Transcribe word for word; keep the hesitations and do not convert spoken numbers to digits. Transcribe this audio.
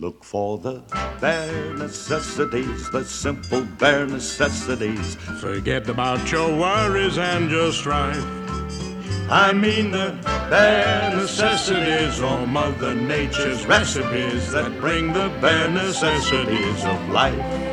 Look for the bare necessities, the simple bare necessities. Forget about your worries and your strife. I mean the bare necessities, or Mother Nature's recipes that bring the bare necessities of life.